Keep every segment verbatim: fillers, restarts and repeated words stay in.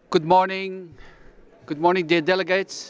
Good morning. Good morning, dear delegates.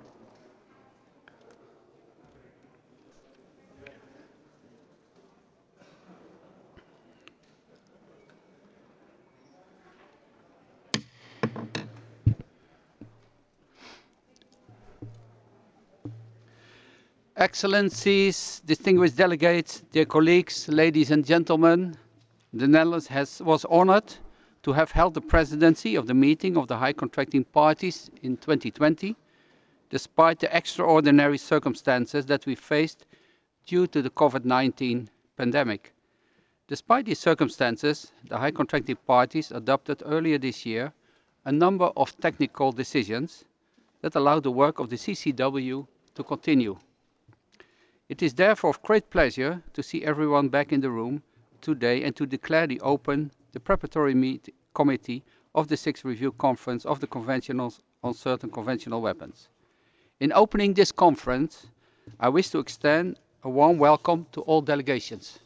Excellencies, distinguished delegates, dear colleagues, ladies and gentlemen, the Netherlands has, was honored to have held the presidency of the meeting of the High Contracting Parties in twenty twenty, despite the extraordinary circumstances that we faced due to the COVID nineteen pandemic. Despite these circumstances, the High Contracting Parties adopted earlier this year a number of technical decisions that allow the work of the C C W to continue. It is therefore of great pleasure to see everyone back in the room today and to declare the open the preparatory meet committee of the sixth Review Conference of the Convention on Certain Conventional Weapons. In opening this conference, I wish to extend a warm welcome to all delegations.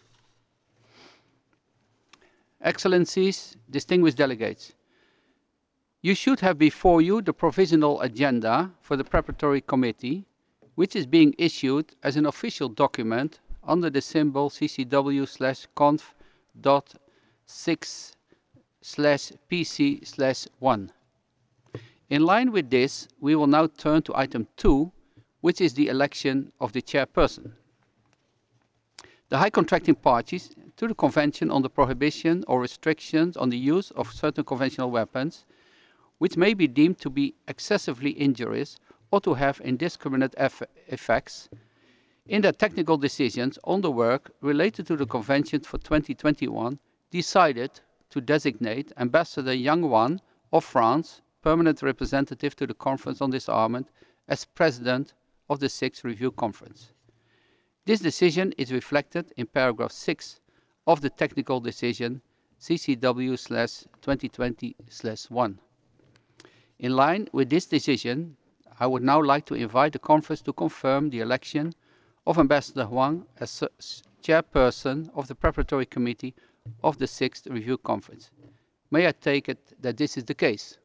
Excellencies, distinguished delegates, you should have before you the provisional agenda for the preparatory committee, which is being issued as an official document under the symbol C C W slash conf dot six slash P C slash one. In line with this, we will now turn to item two, which is the election of the chairperson. The High Contracting Parties to the Convention on the Prohibition or Restrictions on the Use of Certain Conventional Weapons, which may be deemed to be excessively injurious or to have indiscriminate eff effects, in their technical decisions on the work related to the Convention for twenty twenty-one, decided to designate Ambassador Yang Wan of France, permanent representative to the Conference on Disarmament, as President of the sixth Review Conference. This decision is reflected in paragraph six of the technical decision C C W slash twenty twenty slash one. In line with this decision, I would now like to invite the conference to confirm the election of Ambassador Huang as chairperson of the preparatory committee of the sixth Review Conference. May I take it that this is the case?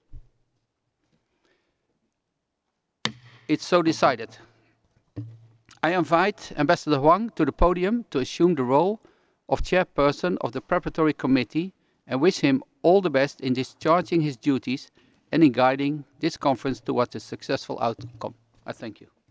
It's so decided. I invite Ambassador Huang to the podium to assume the role of chairperson of the preparatory committee and wish him all the best in discharging his duties and in guiding this conference towards a successful outcome. I thank you.